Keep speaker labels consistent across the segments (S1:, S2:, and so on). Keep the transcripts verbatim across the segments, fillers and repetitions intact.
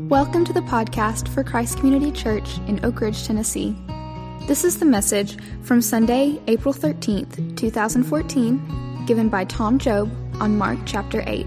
S1: Welcome to the podcast for Christ Community Church in Oak Ridge, Tennessee. This is the message from Sunday, April thirteenth, twenty fourteen, given by Tom Job on Mark chapter eight.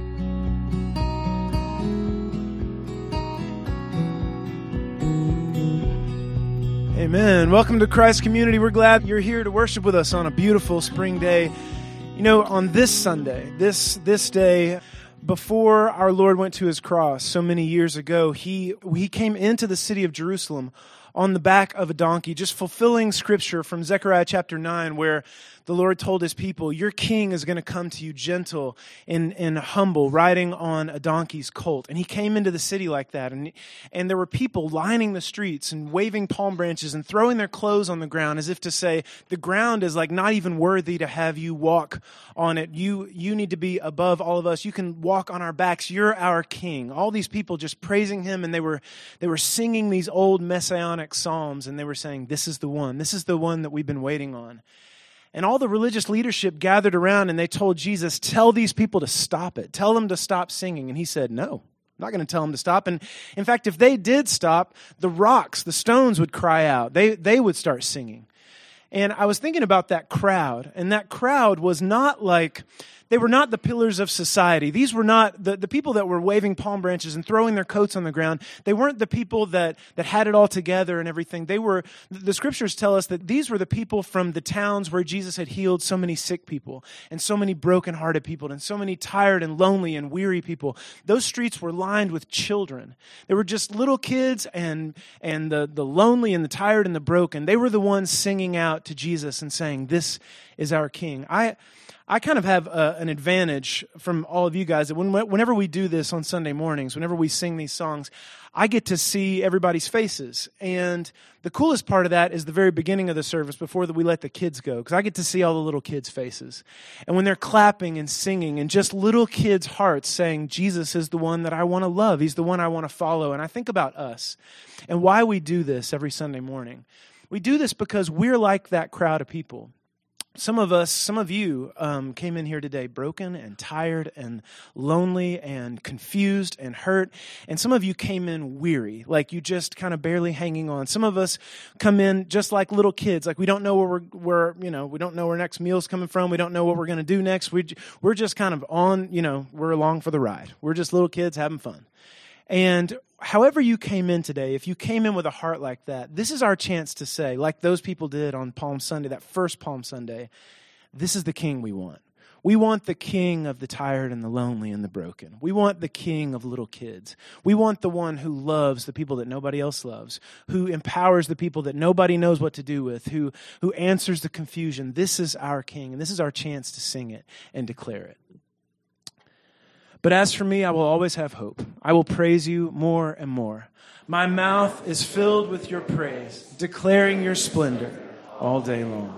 S2: Amen. Welcome to Christ Community. We're glad you're here to worship with us on a beautiful spring day. You know, on this Sunday, this this day, before our Lord went to his cross so many years ago, he he came into the city of Jerusalem on the back of a donkey, just fulfilling scripture from Zechariah chapter nine, where the Lord told his people, your king is going to come to you gentle and, and humble, riding on a donkey's colt. And he came into the city like that. And, and there were people lining the streets and waving palm branches and throwing their clothes on the ground as if to say, the ground is like not even worthy to have you walk on it. You, you need to be above all of us. You can walk on our backs. You're our king. All these people just praising him. And they were, they were singing these old messianic psalms. And they were saying, this is the one. This is the one that we've been waiting on. And all the religious leadership gathered around and they told Jesus, tell these people to stop it. Tell them to stop singing. And he said, no, I'm not going to tell them to stop. And in fact, if they did stop, the rocks, the stones would cry out. They, they would start singing. And I was thinking about that crowd. And that crowd was not like, they were not the pillars of society. These were not the, the people that were waving palm branches and throwing their coats on the ground. They weren't the people that, that had it all together and everything. They were, the scriptures tell us that these were the people from the towns where Jesus had healed so many sick people and so many brokenhearted people and so many tired and lonely and weary people. Those streets were lined with children. They were just little kids and, and the, the lonely and the tired and the broken. They were the ones singing out to Jesus and saying, this is our King. I, I kind of have a, an advantage from all of you guys that when, whenever we do this on Sunday mornings, whenever we sing these songs, I get to see everybody's faces. And the coolest part of that is the very beginning of the service before that we let the kids go, because I get to see all the little kids' faces. And when they're clapping and singing and just little kids' hearts saying, Jesus is the one that I want to love. He's the one I want to follow. And I think about us and why we do this every Sunday morning. We do this because we're like that crowd of people. Some of us, some of you um, came in here today broken and tired and lonely and confused and hurt. And some of you came in weary, like you just kind of barely hanging on. Some of us come in just like little kids, like we don't know where we're, where, you know, we don't know where next meal's coming from. We don't know what we're going to do next. We, we're just kind of on, you know, we're along for the ride. We're just little kids having fun. And however you came in today, if you came in with a heart like that, this is our chance to say, like those people did on Palm Sunday, that first Palm Sunday, this is the King we want. We want the King of the tired and the lonely and the broken. We want the King of little kids. We want the one who loves the people that nobody else loves, who empowers the people that nobody knows what to do with, who, who answers the confusion. This is our King, and this is our chance to sing it and declare it. But as for me, I will always have hope. I will praise you more and more. My mouth is filled with your praise, declaring your splendor all day long.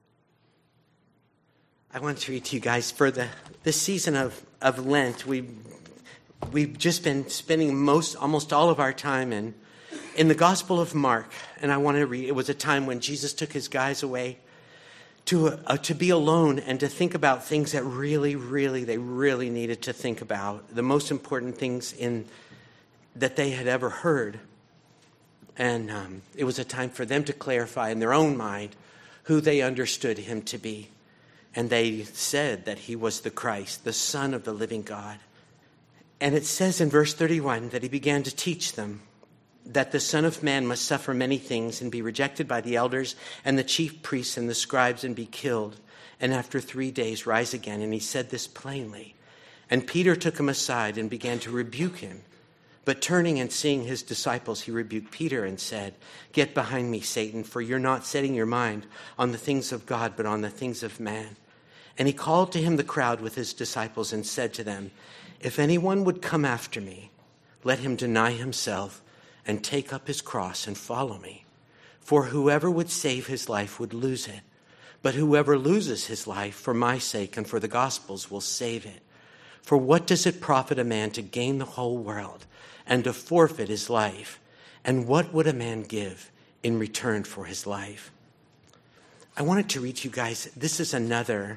S3: I want to read to you guys for the this season of, of Lent. We we've just been spending most almost all of our time in in the Gospel of Mark, and I want to read. It was a time when Jesus took his guys away to uh, to be alone and to think about things that really, really, they really needed to think about, the most important things in that they had ever heard. And um, it was a time for them to clarify in their own mind who they understood him to be. And they said that he was the Christ, the Son of the living God. And it says in verse thirty-one that he began to teach them that the Son of Man must suffer many things and be rejected by the elders and the chief priests and the scribes and be killed, and after three days rise again. And he said this plainly. And Peter took him aside and began to rebuke him. But turning and seeing his disciples, he rebuked Peter and said, get behind me, Satan, for you're not setting your mind on the things of God, but on the things of man. And he called to him the crowd with his disciples and said to them, if anyone would come after me, let him deny himself and take up his cross and follow me. For whoever would save his life would lose it. But whoever loses his life for my sake and for the gospel's will save it. For what does it profit a man to gain the whole world and to forfeit his life? And what would a man give in return for his life? I wanted to read to you guys, this is another,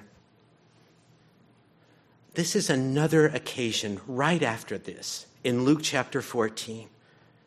S3: this is another occasion right after this in Luke chapter fourteen.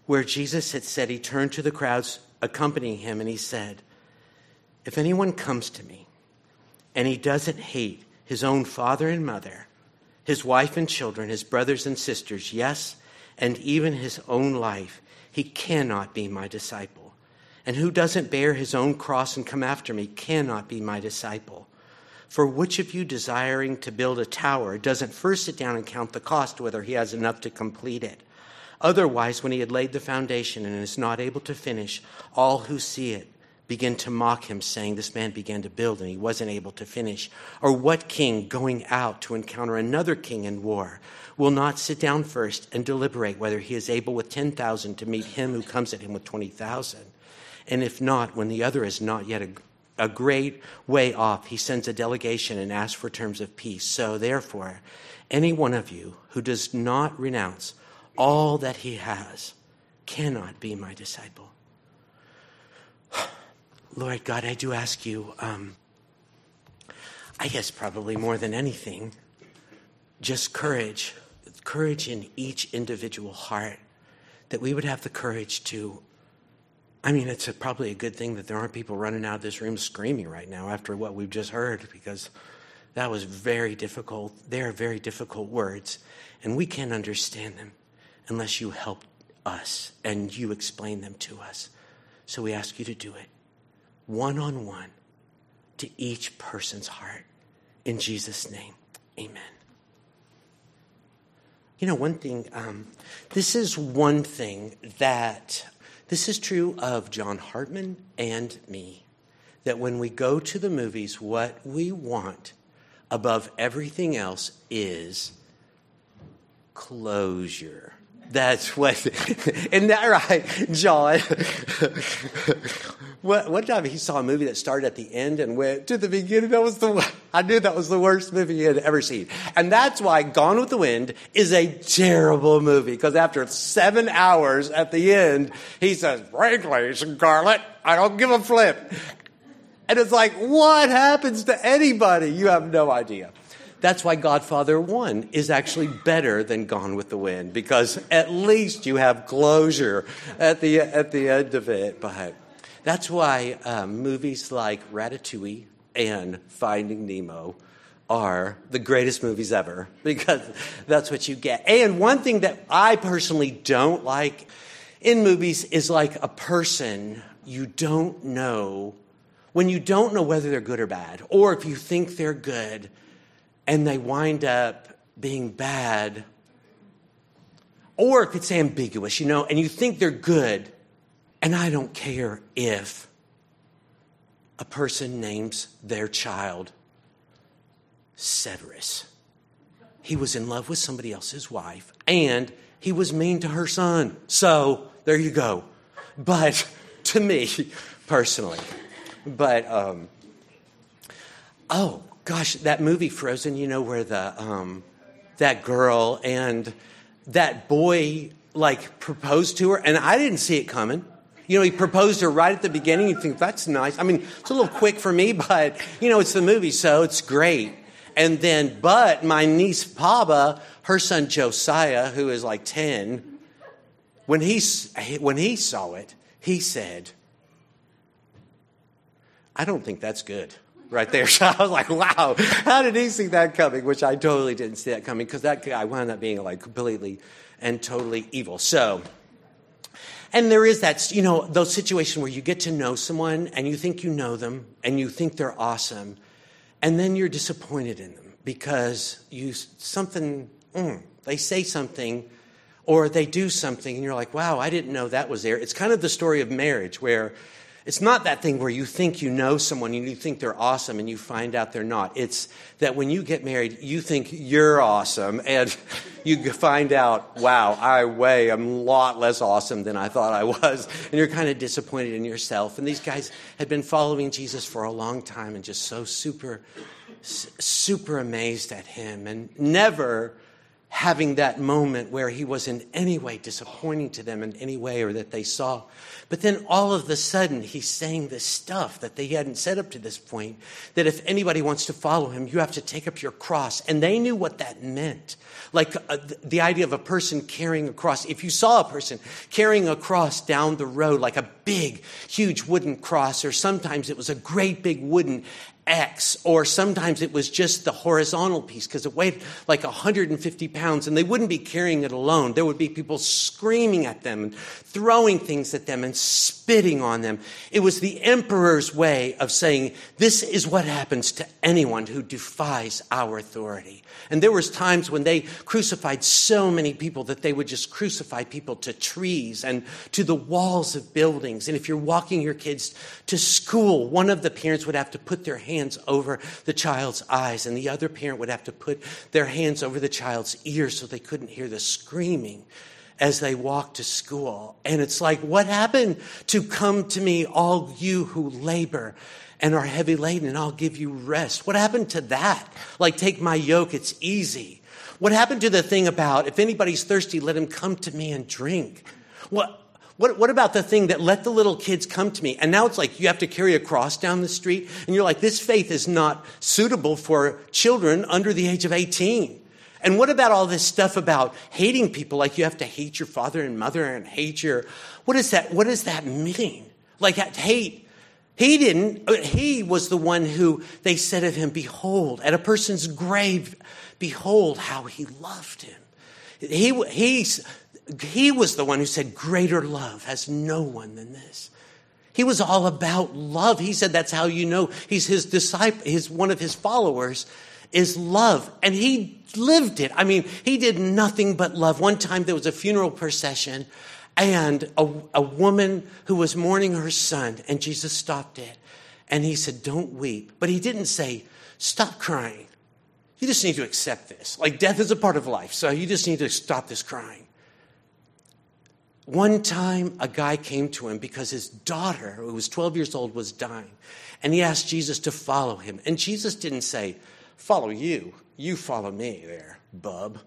S3: where Jesus had said, he turned to the crowds accompanying him and he said, if anyone comes to me and he doesn't hate his own father and mother, his wife and children, his brothers and sisters, yes, and even his own life, he cannot be my disciple. And who doesn't bear his own cross and come after me cannot be my disciple. For which of you desiring to build a tower doesn't first sit down and count the cost, whether he has enough to complete it? Otherwise, when he had laid the foundation and is not able to finish, all who see it begin to mock him, saying, this man began to build and he wasn't able to finish. Or what king going out to encounter another king in war will not sit down first and deliberate whether he is able with ten thousand to meet him who comes at him with twenty thousand? And if not, when the other is not yet a, a great way off, he sends a delegation and asks for terms of peace. So therefore, any one of you who does not renounce all that he has cannot be my disciple. Lord God, I do ask you, um, I guess probably more than anything, just courage, courage in each individual heart, that we would have the courage to, I mean, it's a, probably a good thing that there aren't people running out of this room screaming right now after what we've just heard, because that was very difficult. They are very difficult words, and we can't understand them unless you help us and you explain them to us. So we ask you to do it one-on-one to each person's heart. In Jesus' name, amen. You know, one thing, um, this is one thing that, this is true of John Hartman and me, that when we go to the movies, what we want above everything else is closure. That's what, isn't that right, John? One time he saw a movie that started at the end and went to the beginning. That was the, I knew that was the worst movie he had ever seen. And that's why Gone with the Wind is a terrible movie. Because after seven hours at the end, he says, frankly, Scarlett, I don't give a flip. And it's like, what happens to anybody? You have no idea. That's why Godfather one is actually better than Gone with the Wind, because at least you have closure at the at the end of it. But that's why um, movies like Ratatouille and Finding Nemo are the greatest movies ever, because that's what you get. And one thing that I personally don't like in movies is like a person you don't know, when you don't know whether they're good or bad, or if you think they're good and they wind up being bad, or if it's ambiguous, you know, and you think they're good, and I don't care if a person names their child Severus. He was in love with somebody else's wife, and he was mean to her son. So, there you go. But, to me, personally, but, um, oh, gosh, that movie Frozen, you know, where the um, that girl and that boy, like, proposed to her, and I didn't see it coming. You know, he proposed to her right at the beginning. You think, that's nice. I mean, it's a little quick for me, but, you know, it's the movie, so it's great. And then, but my niece Paba, her son Josiah, who is like ten, when he, when he saw it, he said, I don't think that's good. Right there. So I was like, wow, how did he see that coming? Which I totally didn't see that coming, because that guy wound up being like completely and totally evil. So, and there is that, you know, those situations where you get to know someone and you think you know them and you think they're awesome, and then you're disappointed in them because you, something, mm, they say something or they do something and you're like, wow, I didn't know that was there. It's kind of the story of marriage, where it's not that thing where you think you know someone and you think they're awesome and you find out they're not. It's that when you get married, you think you're awesome and you find out, wow, I way I'm a lot less awesome than I thought I was. And you're kind of disappointed in yourself. And these guys had been following Jesus for a long time and just so super, super amazed at him and never having that moment where he was in any way disappointing to them in any way or that they saw. But then all of a sudden, he's saying this stuff that they hadn't said up to this point, that if anybody wants to follow him, you have to take up your cross. And they knew what that meant. Like uh, the idea of a person carrying a cross. If you saw a person carrying a cross down the road, like a big, huge wooden cross, or sometimes it was a great big wooden X, or sometimes it was just the horizontal piece because it weighed like one hundred fifty pounds, and they wouldn't be carrying it alone. There would be people screaming at them and throwing things at them and spitting on them. It was the emperor's way of saying, this is what happens to anyone who defies our authority. And there was times when they crucified so many people that they would just crucify people to trees and to the walls of buildings. And if you're walking your kids to school, one of the parents would have to put their hands over the child's eyes, and the other parent would have to put their hands over the child's ears so they couldn't hear the screaming as they walked to school. And it's like, what happened to come to me, all you who labor and are heavy laden, and I'll give you rest? What happened to that? Like, take my yoke, it's easy. What happened to the thing about, if anybody's thirsty, let him come to me and drink? What, what, what about the thing that let the little kids come to me? And now it's like you have to carry a cross down the street, and you're like, this faith is not suitable for children under the age of eighteen. And what about all this stuff about hating people? Like you have to hate your father and mother and hate your, what is that? What does that mean? Like hate. He didn't, he was the one who they said of him, behold, at a person's grave, behold how he loved him. He, he's, he was the one who said, greater love has no one than this. He was all about love. He said that's how you know he's his disciple, his, one of his followers is love. And he lived it. I mean, he did nothing but love. One time there was a funeral procession, and a, a woman who was mourning her son, and Jesus stopped it. And he said, don't weep. But he didn't say, stop crying. You just need to accept this. Like, death is a part of life, so you just need to stop this crying. One time, a guy came to him because his daughter, who was twelve years old, was dying. And he asked Jesus to follow him. And Jesus didn't say, follow you. You follow me there, bub.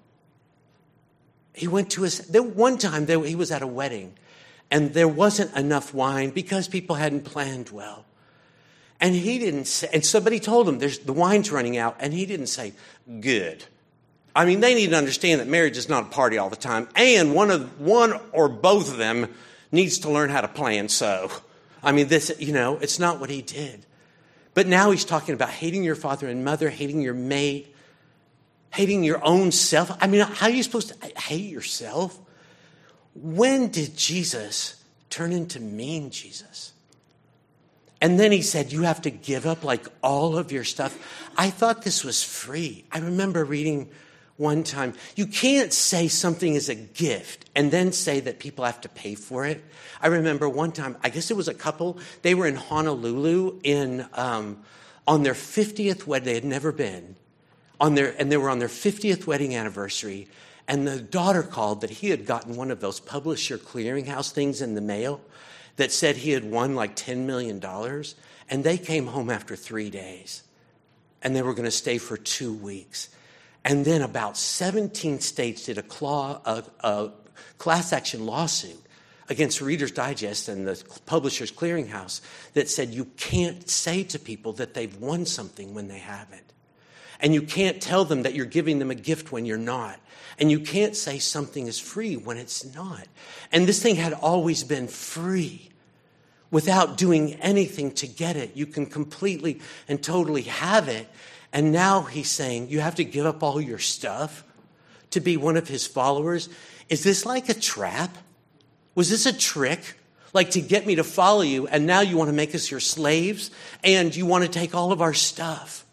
S3: He went to his, there, one time there, he was at a wedding, and there wasn't enough wine because people hadn't planned well. And he didn't say, and somebody told him, there's, the wine's running out, and he didn't say, good. I mean, they need to understand that marriage is not a party all the time, and one of one or both of them needs to learn how to plan so. I mean, this, you know, it's not what he did. But now he's talking about hating your father and mother, hating your mate, hating your own self. I mean, how are you supposed to hate yourself? When did Jesus turn into mean Jesus? And then he said, you have to give up like all of your stuff. I thought this was free. I remember reading one time, you can't say something is a gift and then say that people have to pay for it. I remember one time, I guess it was a couple, they were in Honolulu in um, on their fiftieth wedding. They had never been. On their, and they were on their fiftieth wedding anniversary, and the daughter called that he had gotten one of those publisher clearinghouse things in the mail that said he had won like ten million dollars, and they came home after three days, and they were going to stay for two weeks. And then about seventeen states did a, claw, a, a class action lawsuit against Reader's Digest and the Publishers Clearinghouse that said you can't say to people that they've won something when they haven't. And you can't tell them that you're giving them a gift when you're not. And you can't say something is free when it's not. And this thing had always been free. Without doing anything to get it, you can completely and totally have it. And now he's saying you have to give up all your stuff to be one of his followers. Is this like a trap? Was this a trick? Like to get me to follow you, and now you want to make us your slaves, and you want to take all of our stuff?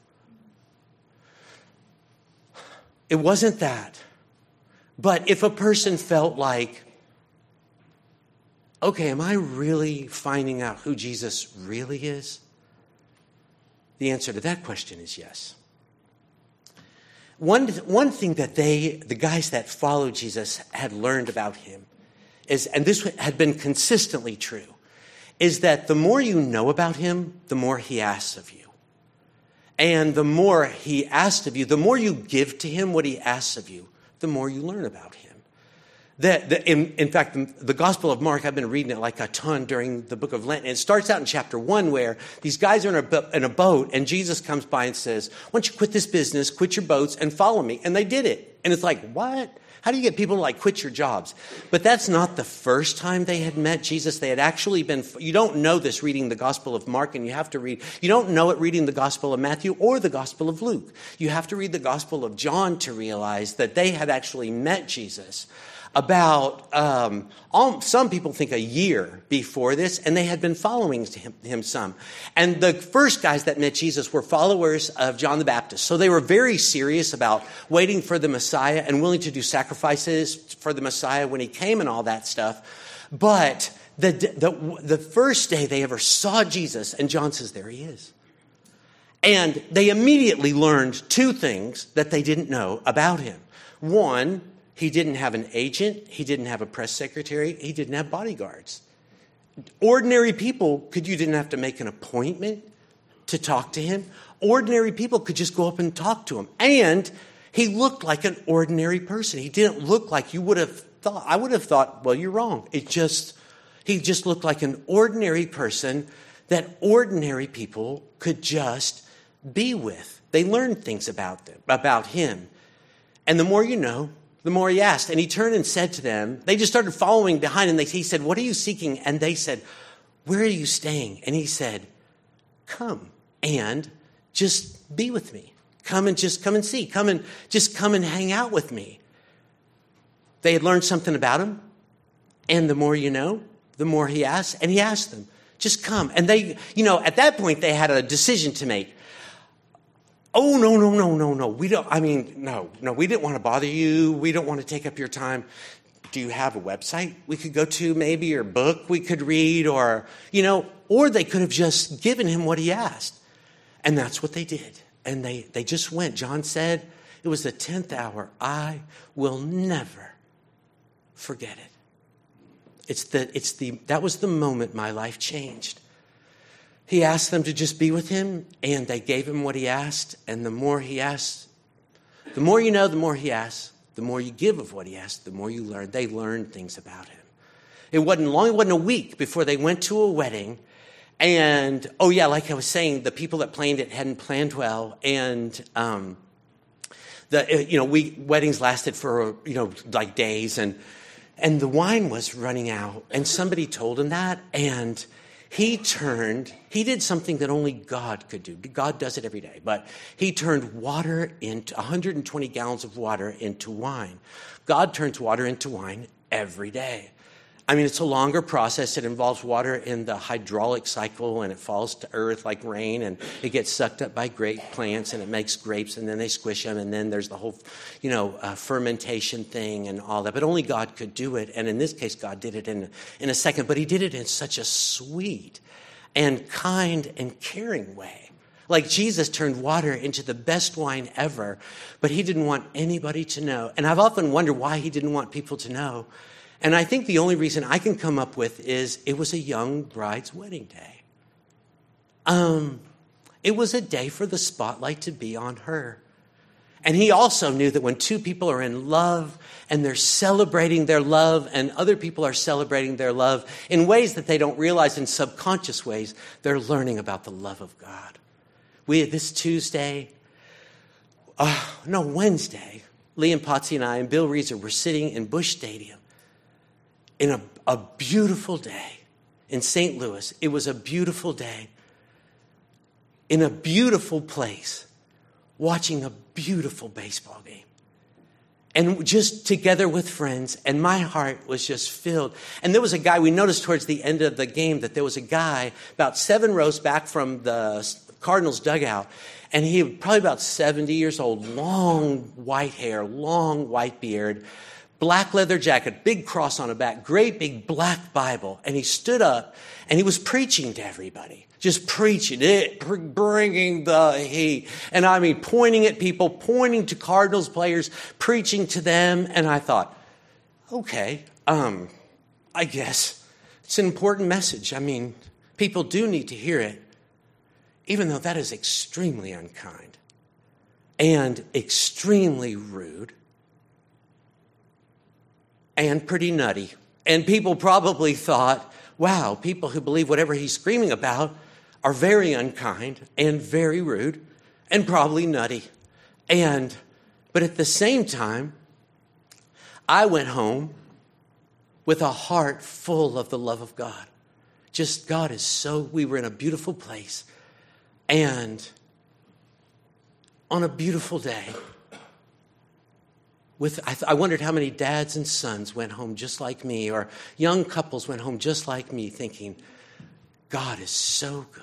S3: It wasn't that. But if a person felt like, okay, am I really finding out who Jesus really is? The answer to that question is yes. One, one thing that they, the guys that followed Jesus had learned about him is, and this had been consistently true, is that the more you know about him, the more he asks of you. And the more he asks of you, the more you give to him what he asks of you, the more you learn about him. The, the, in, in fact, the, the Gospel of Mark, I've been reading it like a ton during the book of Lent. And it starts out in chapter one where these guys are in a, in a boat and Jesus comes by and says, why don't you quit this business, quit your boats and follow me? And they did it. And it's like, what? How do you get people to like quit your jobs? But that's not the first time they had met Jesus. They had actually been, you don't know this reading the Gospel of Mark, and you have to read, you don't know it reading the Gospel of Matthew or the Gospel of Luke. You have to read the Gospel of John to realize that they had actually met Jesus about, um, all, some people think a year before this, and they had been following him, him some. And the first guys that met Jesus were followers of John the Baptist. So they were very serious about waiting for the Messiah and willing to do sacrifices for the Messiah when he came and all that stuff. But the, the, the first day they ever saw Jesus, and John says, there he is. And they immediately learned two things that they didn't know about him. One, he didn't have an agent. He didn't have a press secretary. He didn't have bodyguards. Ordinary people, could you didn't have to make an appointment to talk to him. Ordinary people could just go up and talk to him. And he looked like an ordinary person. He didn't look like you would have thought. I would have thought, well, you're wrong. It just, he just looked like an ordinary person that ordinary people could just be with. They learned things about them, about him. And the more you know, the more he asked. And he turned and said to them, they just started following behind him. They, he said, what are you seeking? And they said, where are you staying? And he said, come and just be with me. Come and just come and see. Come and just come and hang out with me. They had learned something about him. And the more you know, the more he asked. And he asked them, just come. And they, you know, at that point, they had a decision to make. Oh, no, no, no, no, no. We don't, I mean, no, no, we didn't want to bother you. We don't want to take up your time. Do you have a website we could go to maybe, or book we could read, or, you know, or they could have just given him what he asked. And that's what they did. And they, they just went. John said, it was the tenth hour. I will never forget it. It's the, it's the, that was the moment my life changed. He asked them to just be with him, and they gave him what he asked. And the more he asked, the more you know, the more he asks. The more you give of what he asked, the more you learn. They learned things about him. It wasn't long, it wasn't a week before they went to a wedding. And, oh yeah, like I was saying, the people that planned it hadn't planned well. And, um, the, you know, we, weddings lasted for, you know, like days. And, and the wine was running out. And somebody told him that. And he turned, he did something that only God could do. God does it every day. But he turned water into, one hundred twenty gallons of water into wine. God turns water into wine every day. I mean, it's a longer process. It involves water in the hydraulic cycle, and it falls to earth like rain, and it gets sucked up by grape plants, and it makes grapes, and then they squish them, and then there's the whole, you know, uh, fermentation thing and all that. But only God could do it, and in this case, God did it in, in a second. But he did it in such a sweet and kind and caring way. Like Jesus turned water into the best wine ever, but he didn't want anybody to know. And I've often wondered why he didn't want people to know. And I think the only reason I can come up with is it was a young bride's wedding day. Um, it was a day for the spotlight to be on her. And he also knew that when two people are in love and they're celebrating their love, and other people are celebrating their love in ways that they don't realize, in subconscious ways, they're learning about the love of God. We, this Tuesday, uh, no, Wednesday, Liam Potsy and I and Bill Reeser were sitting in Busch Stadium in a, a beautiful day in Saint Louis. It was a beautiful day in a beautiful place, watching a beautiful baseball game. And just together with friends, and my heart was just filled. And there was a guy, we noticed towards the end of the game that there was a guy about seven rows back from the Cardinals dugout, and he was probably about seventy years old, long white hair, long white beard, black leather jacket, big cross on the back, great big black Bible. And he stood up and he was preaching to everybody, just preaching it, bringing the heat. And I mean, pointing at people, pointing to Cardinals players, preaching to them. And I thought, okay, um, I guess it's an important message. I mean, people do need to hear it, even though that is extremely unkind and extremely rude and pretty nutty. And people probably thought, wow, people who believe whatever he's screaming about are very unkind and very rude and probably nutty. And, but at the same time, I went home with a heart full of the love of God. Just God is so, we were in a beautiful place. And on a beautiful day, with I, th- I wondered how many dads and sons went home just like me, or young couples went home just like me, thinking, God is so good.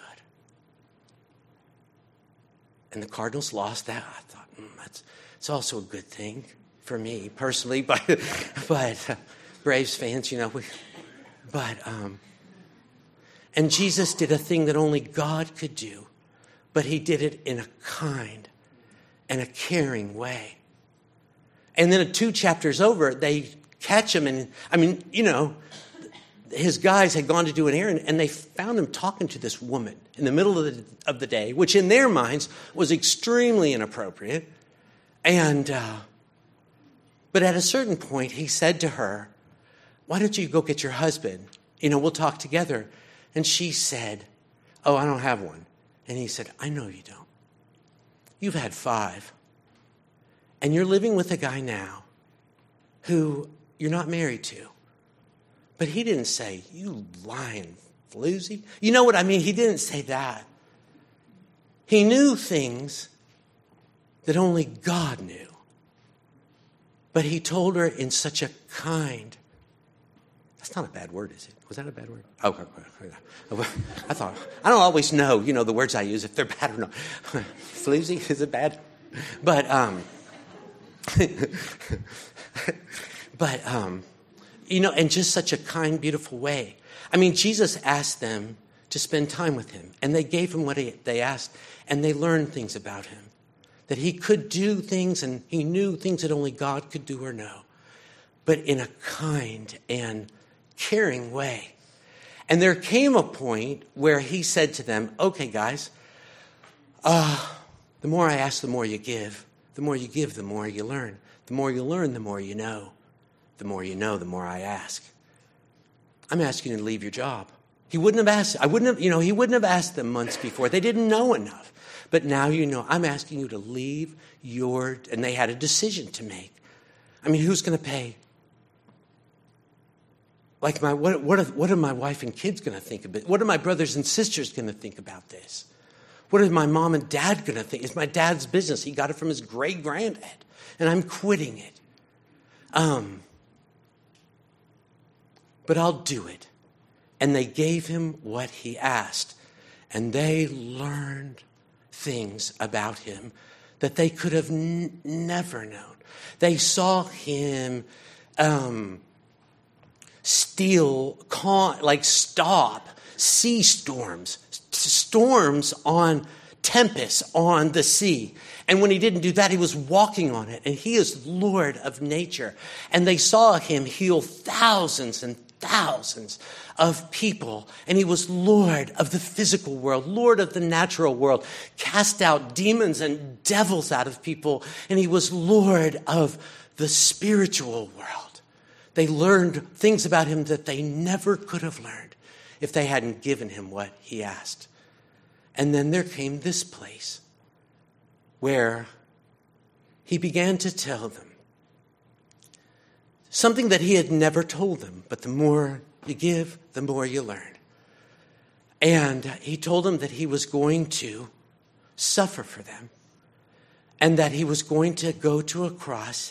S3: And the Cardinals lost that. I thought, mm, that's it's also a good thing for me personally, but but uh, Braves fans, you know, we, but um, and Jesus did a thing that only God could do, but he did it in a kind and a caring way. And then two chapters over, they catch him, and I mean, you know, his guys had gone to do an errand, and they found him talking to this woman in the middle of the, of the day, which in their minds was extremely inappropriate. And, uh, but at a certain point, he said to her, why don't you go get your husband? You know, we'll talk together. And she said, oh, I don't have one. And he said, I know you don't. You've had five. And you're living with a guy now who you're not married to. But he didn't say, you lying floozy. You know what I mean? He didn't say that. He knew things that only God knew. But he told her in such a kind, that's not a bad word, is it? Was that a bad word? Oh, I thought, I don't always know, you know, the words I use, if they're bad or not. Floozy, is it bad? But, um, but, um, you know, in just such a kind, beautiful way. I mean, Jesus asked them to spend time with him, and they gave him what he, they asked, and they learned things about him, that he could do things, and he knew things that only God could do or know, but in a kind and caring way. And there came a point where he said to them, okay, guys, uh, the more I ask, the more you give. The more you give, the more you learn. The more you learn, the more you know. The more you know, the more I ask. I'm asking you to leave your job. He wouldn't have asked, I wouldn't have, you know, he wouldn't have asked them months before. They didn't know enough. But now you know, I'm asking you to leave your, and they had a decision to make. I mean, who's going to pay? Like, my, what, what, are, what are my wife and kids going to think of it? What are my brothers and sisters going to think about this? What is my mom and dad going to think? It's my dad's business. He got it from his great-granddad, and I'm quitting it. Um, but I'll do it. And they gave him what he asked, and they learned things about him that they could have n- never known. They saw him um, steal, con- like stop sea storms, storms on tempests on the sea. And when he didn't do that, he was walking on it. And he is Lord of nature. And they saw him heal thousands and thousands of people. And he was Lord of the physical world, Lord of the natural world, cast out demons and devils out of people. And he was Lord of the spiritual world. They learned things about him that they never could have learned if they hadn't given him what he asked. And then there came this place where he began to tell them something that he had never told them, but the more you give, the more you learn. And he told them that he was going to suffer for them, and that he was going to go to a cross,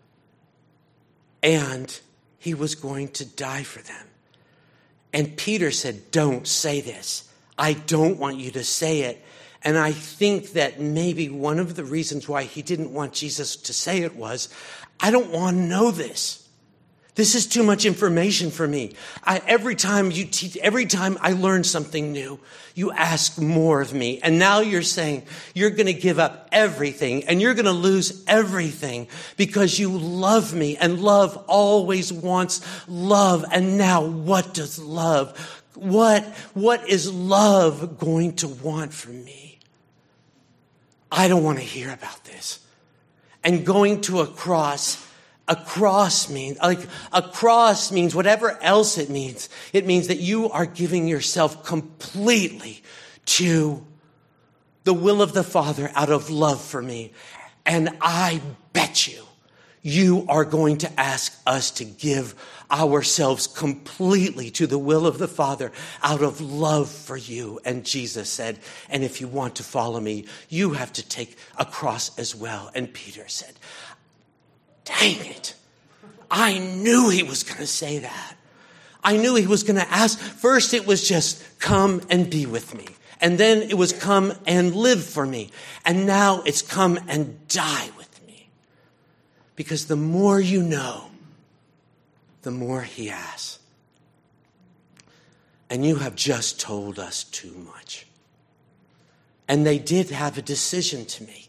S3: and he was going to die for them. And Peter said, don't say this. I don't want you to say it. And I think that maybe one of the reasons why he didn't want Jesus to say it was, I don't want to know this. This is too much information for me. I, every time you teach, every time I learn something new, you ask more of me. And now you're saying you're going to give up everything and you're going to lose everything because you love me, and love always wants love. And now what does love, what, what is love going to want from me? I don't want to hear about this. And going to a cross A cross means, like, a cross means whatever else it means. It means that you are giving yourself completely to the will of the Father out of love for me. And I bet you, you are going to ask us to give ourselves completely to the will of the Father out of love for you. And Jesus said, and if you want to follow me, you have to take a cross as well. And Peter said, dang it. I knew he was going to say that. I knew he was going to ask. First, it was just come and be with me. And then it was come and live for me. And now it's come and die with me. Because the more you know, the more he asks. And you have just told us too much. And they did have a decision to make.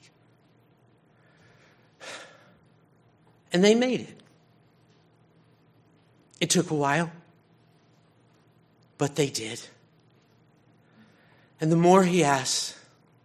S3: And they made it. It took a while, but they did. And the more he asks,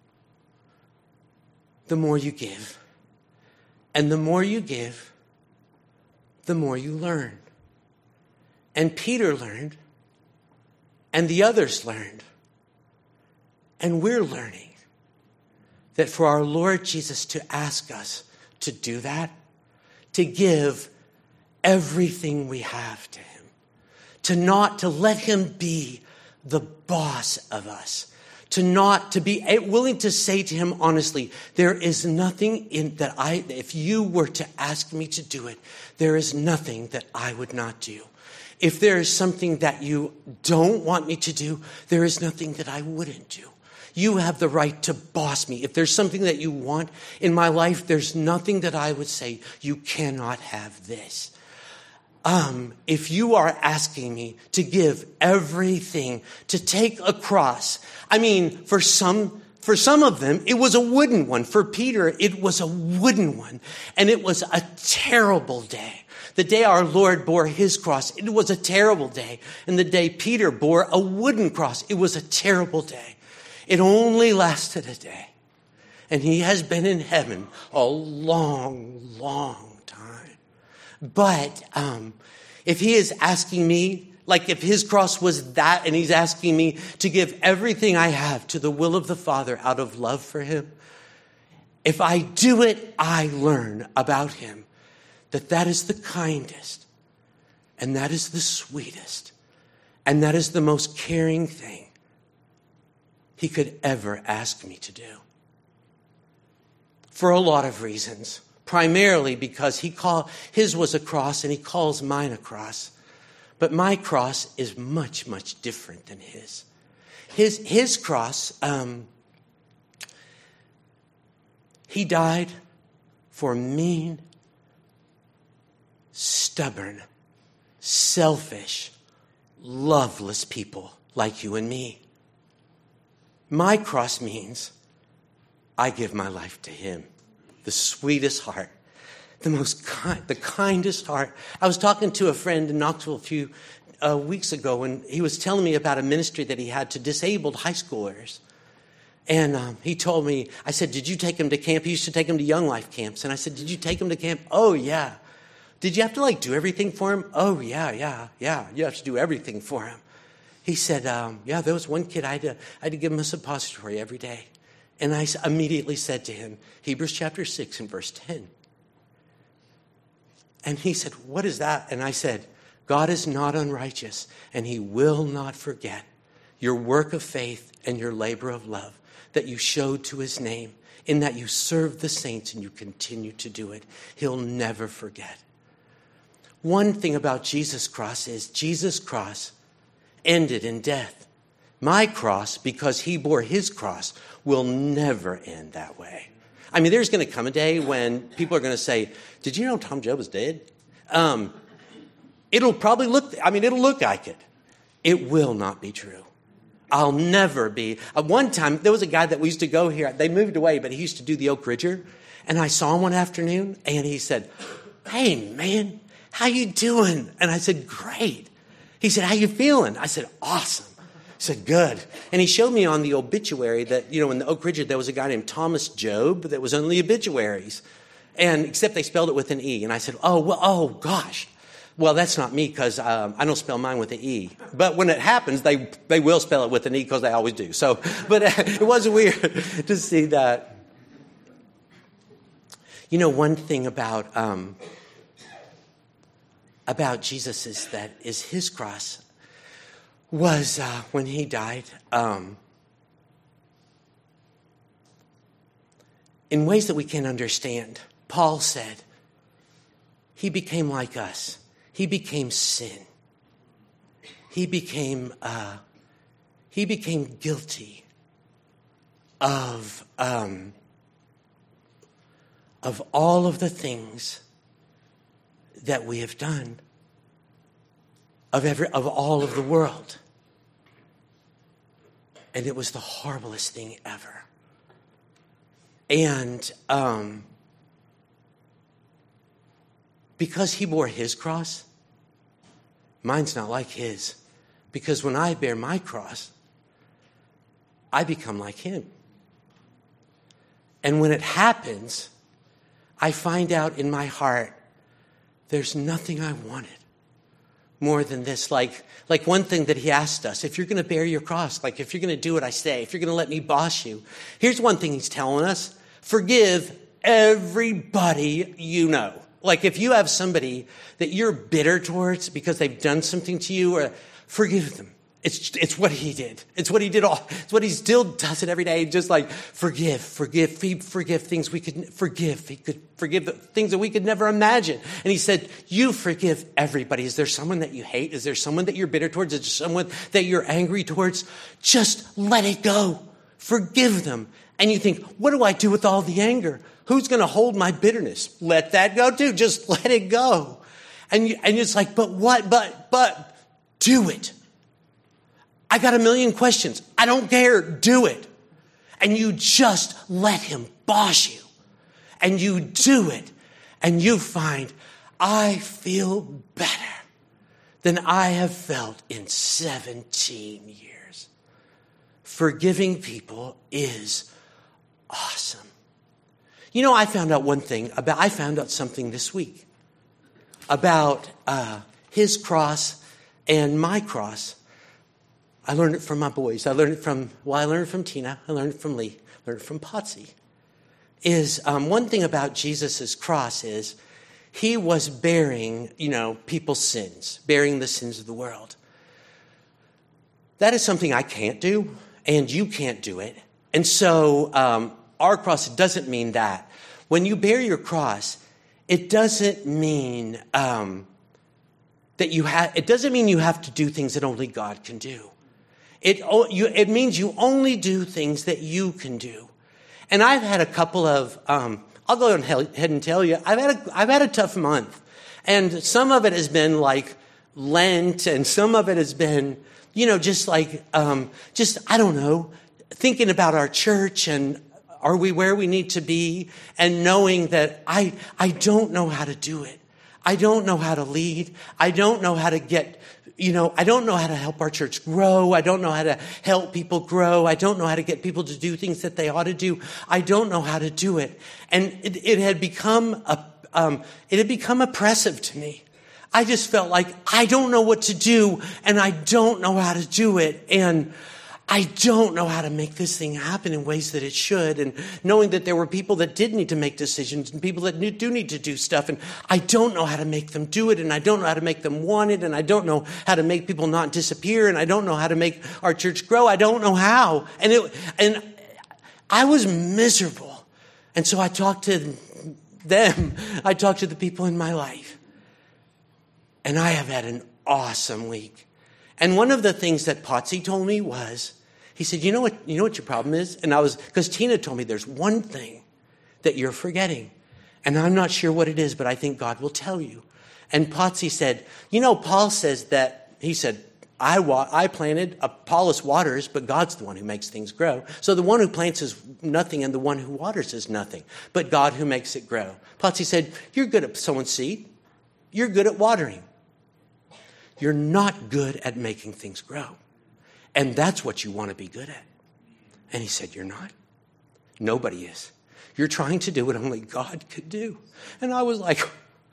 S3: the more you give. And the more you give, the more you learn. And Peter learned, and the others learned, and we're learning that for our Lord Jesus to ask us to do that, to give everything we have to him, to not, to let him be the boss of us, to not, to be willing to say to him honestly, there is nothing in that I, if you were to ask me to do it, there is nothing that I would not do. If there is something that you don't want me to do, there is nothing that I wouldn't do. You have the right to boss me. If there's something that you want in my life, there's nothing that I would say, you cannot have this. Um, if you are asking me to give everything, to take a cross, I mean, for some, for some of them, it was a wooden one. For Peter, it was a wooden one. And it was a terrible day. The day our Lord bore his cross, it was a terrible day. And the day Peter bore a wooden cross, it was a terrible day. It only lasted a day. And he has been in heaven a long, long time. But um, if he is asking me, like if his cross was that and he's asking me to give everything I have to the will of the Father out of love for him, if I do it, I learn about him that that is the kindest and that is the sweetest and that is the most caring thing he could ever ask me to do. For a lot of reasons. Primarily because he call, his was a cross and he calls mine a cross. But my cross is much, much different than his. His, his cross, um, he died for mean, stubborn, selfish, loveless people like you and me. My cross means I give my life to him. The sweetest heart, the most kind, the kindest heart. I was talking to a friend in Knoxville a few uh, weeks ago, and he was telling me about a ministry that he had to disabled high schoolers. And um, he told me, I said, did you take him to camp? He used to take him to Young Life camps. And I said, did you take him to camp? Oh, yeah. Did you have to like do everything for him? Oh, yeah, yeah, yeah. You have to do everything for him. He said, um, yeah, there was one kid, I had, to, I had to give him a suppository every day. And I immediately said to him, Hebrews chapter six and verse ten. And he said, what is that? And I said, God is not unrighteous, and he will not forget your work of faith and your labor of love that you showed to his name, in that you served the saints and you continue to do it. He'll never forget. One thing about Jesus' cross is Jesus' cross ended in death. My cross, because he bore his cross, will never end that way. I mean, there's going to come a day when people are going to say, did you know Tom Job is dead? Um, it'll probably look, I mean, it'll look like it. It will not be true. I'll never be. Uh, one time, there was a guy that we used to go here. They moved away, but he used to do the Oak Ridger. And I saw him one afternoon, and he said, hey, man, how you doing? And I said, great. He said, how you feeling? I said, awesome. He said, good. And he showed me on the obituary that, you know, in the Oak Ridge, there was a guy named Thomas Job that was on the obituaries. and except they spelled it with an E. And I said, oh, well, oh, gosh. Well, that's not me because um, I don't spell mine with an E. But when it happens, they they will spell it with an E because they always do. So, but uh, it was weird to see that. You know, one thing about um, about Jesus is that is his cross was uh, when he died. Um, in ways that we can't understand, Paul said, he became like us. He became sin. He became uh, he became guilty of um, of all of the things that we have done, of every of all of the world, and it was the horriblest thing ever. And um, because he bore his cross, mine's not like his. Because when I bear my cross, I become like him. And when it happens, I find out in my heart, there's nothing I wanted more than this. Like, like one thing that he asked us, if you're going to bear your cross, like if you're going to do what I say, if you're going to let me boss you, here's one thing he's telling us. Forgive everybody you know. Like if you have somebody that you're bitter towards because they've done something to you, or forgive them. It's it's what he did. It's what he did all. It's what he still does it every day. Just like forgive, forgive, he forgive things we could forgive. He could forgive the things that we could never imagine. And he said, you forgive everybody. Is there someone that you hate? Is there someone that you're bitter towards? Is there someone that you're angry towards? Just let it go. Forgive them. And you think, what do I do with all the anger? Who's going to hold my bitterness? Let that go too. Just let it go. And you, and it's like, but what? But, but do it. I got a million questions. I don't care. Do it. And you just let him boss you. And you do it. And you find, I feel better than I have felt in seventeen years. Forgiving people is awesome. You know, I found out one thing about, I found out something this week about uh, his cross and my cross. I learned it from my boys. I learned it from, well, I learned it from Tina. I learned it from Lee. I learned it from Potsy. Is um, one thing about Jesus' cross is he was bearing, you know, people's sins, bearing the sins of the world. That is something I can't do, and you can't do it. And so um, our cross doesn't mean that. When you bear your cross, it doesn't mean um, that you have. It doesn't mean you have to do things that only God can do. It you, it means you only do things that you can do. And I've had a couple of. Um, I'll go ahead and tell you. I've had a I've had a tough month, and some of it has been like Lent, and some of it has been, you know, just like um, just I don't know. Thinking about our church and are we where we need to be, and knowing that I I don't know how to do it. I don't know how to lead. I don't know how to get, you know, I don't know how to help our church grow. I don't know how to help people grow. I don't know how to get people to do things that they ought to do. I don't know how to do it. And it, it had become a, um, it had become oppressive to me. I just felt like I don't know what to do, and I don't know how to do it. And I don't know how to make this thing happen in ways that it should. And knowing that there were people that did need to make decisions and people that do need to do stuff. And I don't know how to make them do it. And I don't know how to make them want it. And I don't know how to make people not disappear. And I don't know how to make our church grow. I don't know how. And it, and I was miserable. And so I talked to them. I talked to the people in my life. And I have had an awesome week. And one of the things that Potsy told me was, he said, you know what, you know what your problem is? And I was, because Tina told me there's one thing that you're forgetting. And I'm not sure what it is, but I think God will tell you. And Potsy said, you know, Paul says that, he said, I wa- I planted, Apollos waters, but God's the one who makes things grow. So the one who plants is nothing and the one who waters is nothing, but God who makes it grow. Potsy said, you're good at sowing seed. You're good at watering. You're not good at making things grow. And that's what you want to be good at. And he said, you're not. Nobody is. You're trying to do what only God could do. And I was like,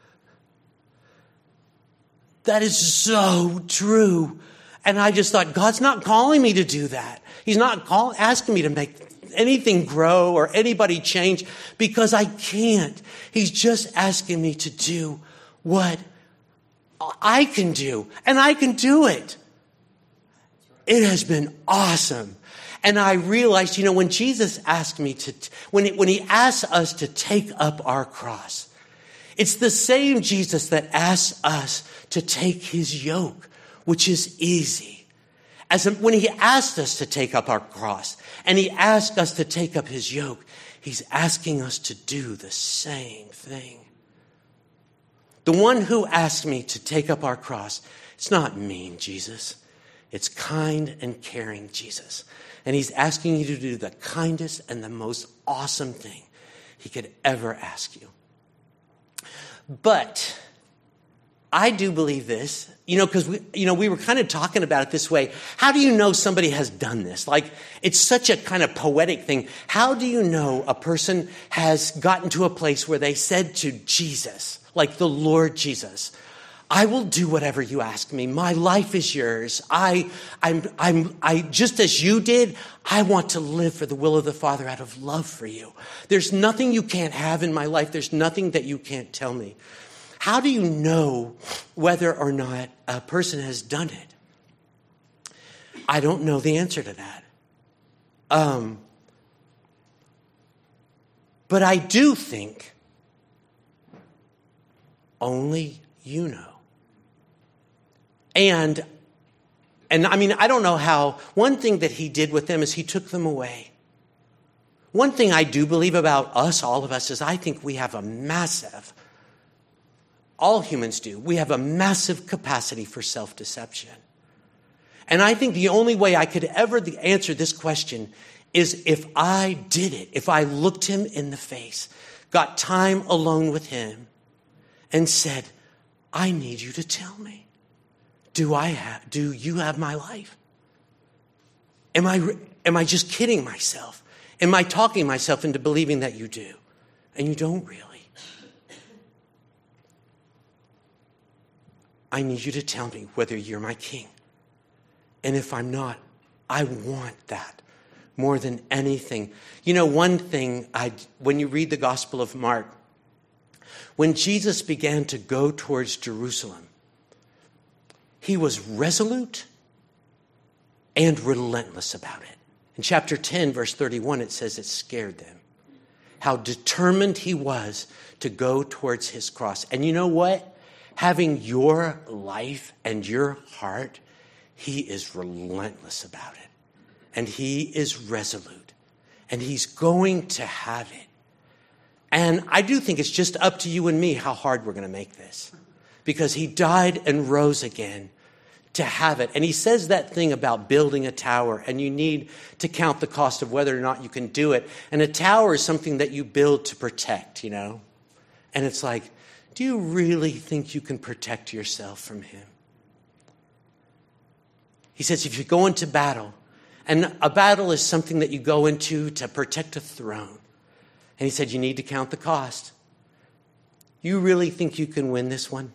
S3: that is so true. And I just thought, God's not calling me to do that. He's not call, asking me to make anything grow or anybody change because I can't. He's just asking me to do what I can do. And I can do it. It has been awesome. And I realized, you know, when Jesus asked me to, when he, when he asked us to take up our cross, it's the same Jesus that asks us to take his yoke, which is easy. As when he asked us to take up our cross and he asked us to take up his yoke, he's asking us to do the same thing. The one who asked me to take up our cross, it's not mean, Jesus. It's kind and caring, Jesus. And he's asking you to do the kindest and the most awesome thing he could ever ask you. But I do believe this, you know, because we, you know, we were kind of talking about it this way. How do you know somebody has done this? Like, it's such a kind of poetic thing. How do you know a person has gotten to a place where they said to Jesus, like the Lord Jesus, I will do whatever you ask me. My life is yours. I, I'm, I'm, I, just as you did, I want to live for the will of the Father out of love for you. There's nothing you can't have in my life. There's nothing that you can't tell me. How do you know whether or not a person has done it? I don't know the answer to that. Um, but I do think only you know. And, and I mean, I don't know how, one thing that he did with them is he took them away. One thing I do believe about us, all of us, is I think we have a massive, all humans do, we have a massive capacity for self-deception. And I think the only way I could ever answer this question is if I did it, if I looked him in the face, got time alone with him, and said, I need you to tell me. Do I have, do you have my life? Am I, am I just kidding myself? Am I talking myself into believing that you do? And you don't really. I need you to tell me whether you're my king. And if I'm not, I want that more than anything. You know, one thing, I, when you read the Gospel of Mark, when Jesus began to go towards Jerusalem, he was resolute and relentless about it. In chapter ten, verse thirty-one, it says it scared them. How determined he was to go towards his cross. And you know what? Having your life and your heart, he is relentless about it. And he is resolute. And he's going to have it. And I do think it's just up to you and me how hard we're going to make this. Because he died and rose again to have it. And he says that thing about building a tower, and you need to count the cost of whether or not you can do it. And a tower is something that you build to protect, you know. And it's like, do you really think you can protect yourself from him? He says if you go into battle, and a battle is something that you go into to protect a throne. And he said, you need to count the cost. You really think you can win this one?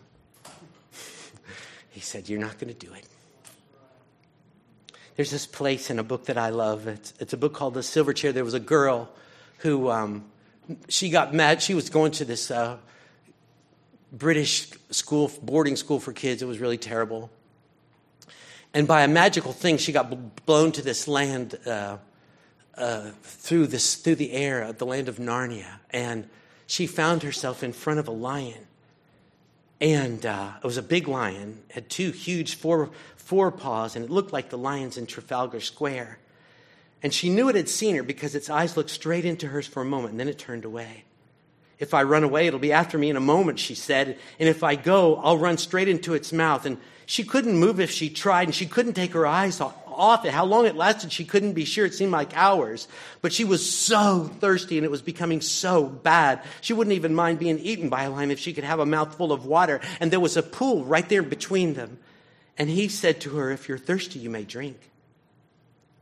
S3: He said, you're not going to do it. There's this place in a book that I love. It's, it's a book called The Silver Chair. There was a girl who, um, she got mad. She was going to this uh, British school, boarding school for kids. It was really terrible. And by a magical thing, she got blown to this land uh, uh, through this through the air, the land of Narnia. And she found herself in front of a lion. And uh, it was a big lion, had two huge four, four paws, and it looked like the lions in Trafalgar Square. And she knew it had seen her because its eyes looked straight into hers for a moment, and then it turned away. If I run away, it'll be after me in a moment, she said. And if I go, I'll run straight into its mouth. And she couldn't move if she tried, and she couldn't take her eyes off it. How long it lasted, she couldn't be sure. It seemed like hours. But she was so thirsty, and it was becoming so bad. She wouldn't even mind being eaten by a lion if she could have a mouthful of water. And there was a pool right there between them. And he said to her, if you're thirsty, you may drink.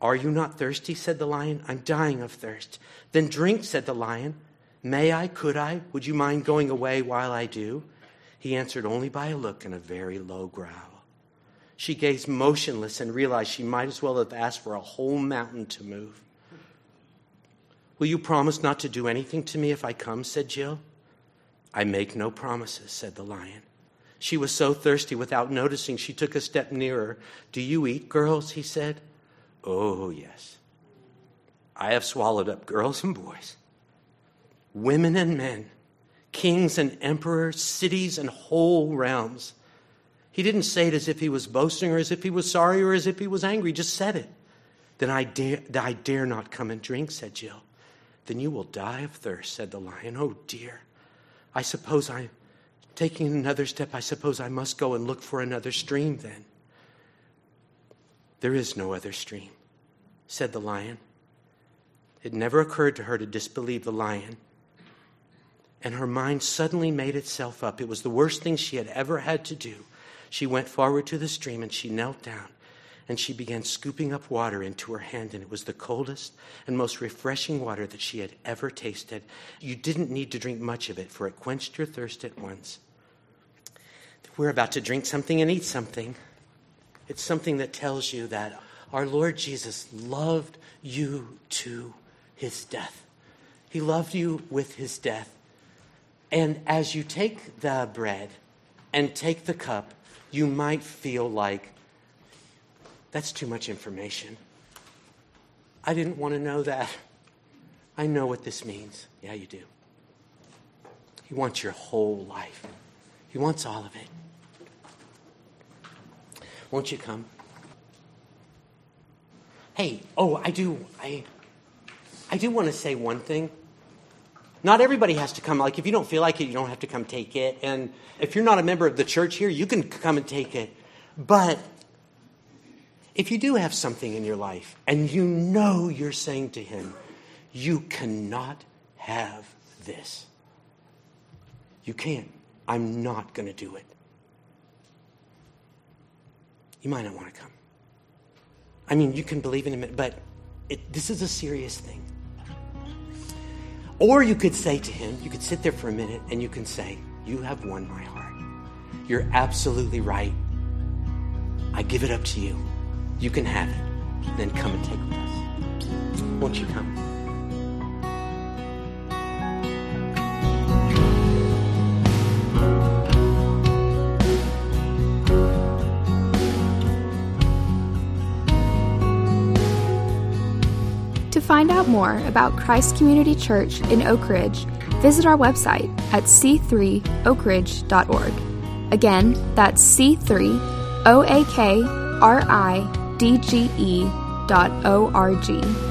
S3: Are you not thirsty, said the lion. I'm dying of thirst. Then drink, said the lion. May I, could I? Would you mind going away while I do? He answered only by a look and a very low growl. She gazed motionless and realized she might as well have asked for a whole mountain to move. Will you promise not to do anything to me if I come, said Jill. I make no promises, said the lion. She was so thirsty without noticing she took a step nearer. Do you eat girls, he said. Oh, yes. I have swallowed up girls and boys, women and men, kings and emperors, cities and whole realms. He didn't say it as if he was boasting or as if he was sorry or as if he was angry. He just said it. Then I dare, I dare not come and drink, said Jill. Then you will die of thirst, said the lion. Oh, dear. I suppose I'm taking another step. I suppose I must go and look for another stream then. There is no other stream, said the lion. It never occurred to her to disbelieve the lion. And her mind suddenly made itself up. It was the worst thing she had ever had to do. She went forward to the stream and she knelt down and she began scooping up water into her hand. And it was the coldest and most refreshing water that she had ever tasted. You didn't need to drink much of it, for it quenched your thirst at once. We're about to drink something and eat something. It's something that tells you that our Lord Jesus loved you to his death. He loved you with his death. And as you take the bread and take the cup, you might feel like, that's too much information. I didn't want to know that. I know what this means. Yeah, you do. He wants your whole life. He wants all of it. Won't you come? Hey, oh, I do, I, I do want to say one thing. Not everybody has to come. Like, if you don't feel like it, you don't have to come take it. And if you're not a member of the church here, you can come and take it. But if you do have something in your life and you know you're saying to him, you cannot have this. You can't. I'm not going to do it. You might not want to come. I mean, you can believe in him, but it, this is a serious thing. Or you could say to him, you could sit there for a minute and you can say, you have won my heart. You're absolutely right. I give it up to you. You can have it. Then come and take with us. Won't you come?
S1: To find out more about Christ Community Church in Oak Ridge, visit our website at c three oak ridge dot org. Again, that's c three o a k r i d g e dot o r g.